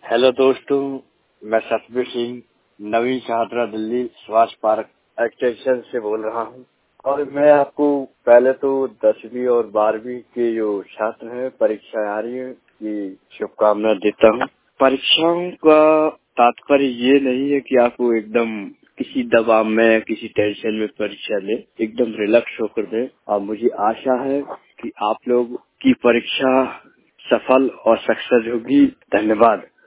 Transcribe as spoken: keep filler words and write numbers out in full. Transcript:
Hello दोस्तों, मैं सतबीर सिंह नवीन छात्रा दिल्ली सुभाष पार्क एक्सटेंशन से बोल रहा हूं और मैं आपको पहले तो दसवीं और बारहवीं के जो छात्र हैं परीक्षा आ रही है की शुभकामनाएं देता हूं। परीक्षाओं का तात्पर्य ये नहीं है कि आपको एकदम किसी दबाव में किसी टेंशन में परीक्षा ले, एकदम रिलैक्स होकर दें और मुझे आशा है कि आप लोग की परीक्षा सफल और सक्सेस होगी। धन्यवाद।